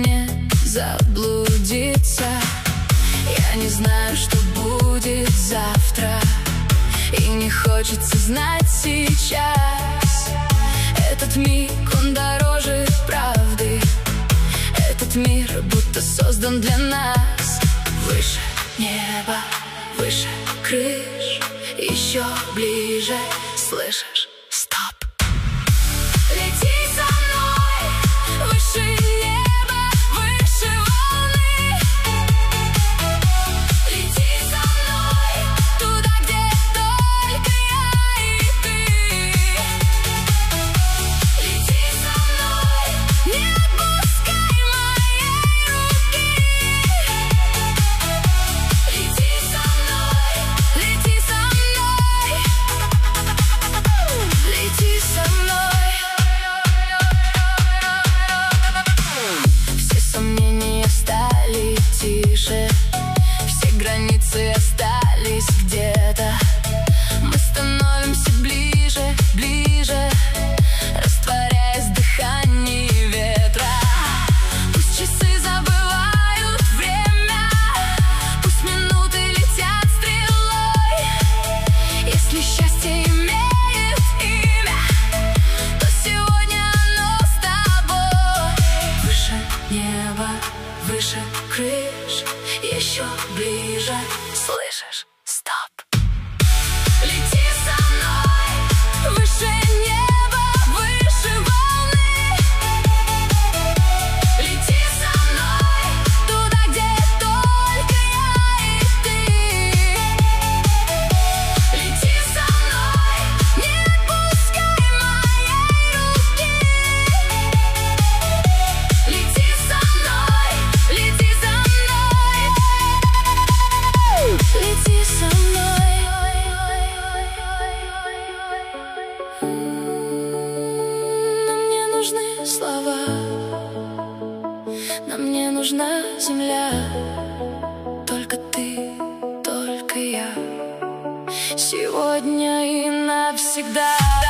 мне заблудиться. Я не знаю, что будет завтра, и не хочется знать сейчас. Этот миг, он дороже правды. Этот мир будто создан для нас. Выше неба, выше крыш, еще ближе, слышишь? Стоп! Лети со мной, выше неба, выше волны. Лети со мной, туда, где только я и ты. Лети со мной, не отпускай моей руки. Лети со мной, лети со мной. Лети со мной. Все сомнения стали тише, все границы остались где-то. Мы становимся ближе, ближе, растворяясь в дыхании ветра. Пусть часы забывают время, пусть минуты летят стрелой. Если счастье имеет имя, то сегодня оно с тобой. Выше неба, выше крыш, еще ближе, слышишь? Стоп! Лети со мной, выше неба, выше волны. Лети со мной, туда, где только я и ты. Лети со мной, не отпускай моей руки. Лети со мной, лети со мной. Лети со мной. Нам не нужны слова, нам не нужна земля. Только ты, только я, сегодня и навсегда.